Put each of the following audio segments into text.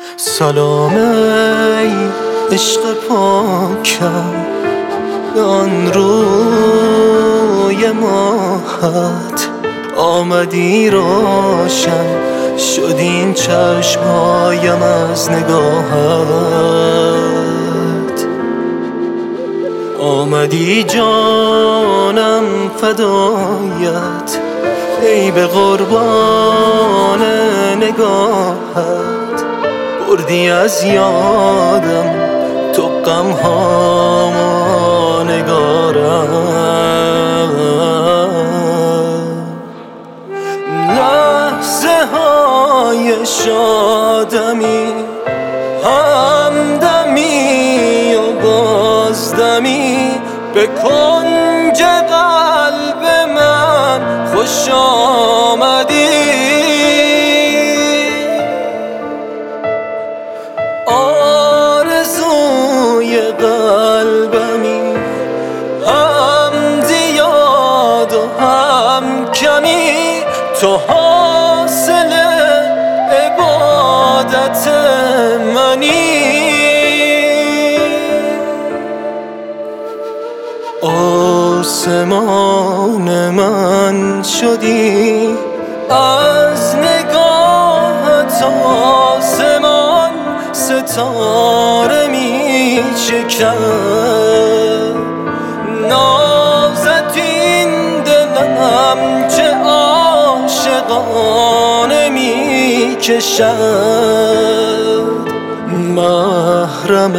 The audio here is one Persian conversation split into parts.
سلام ای عشق پاکم، آن روی ماهت آمدی روشن شد این چشمهایم از نگاهت. آمدی جانم فدایت ای به قربان نگاهت. بردی از یادم تو غمهامو نگارم. لحظه های شادمی، همدمی و بازدمی، به کنج قلب من خوش آمدی. آرزوی قلبمی، هم زیاد و هم کمی، تو حاصل عبادت منی. آسمان من شدی از نگاهت، آسمان ستاره می چکد. نازت این دلم چه عاشقانه می کشد. محرم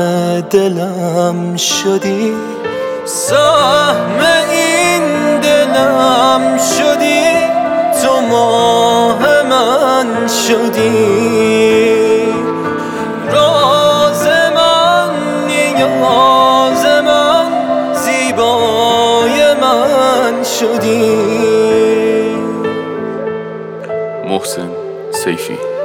دلم شدی، سهم این دلم شدی، تو ماه من شدی. راز من، نیاز من، زیبای من شدی. محسن سیفی.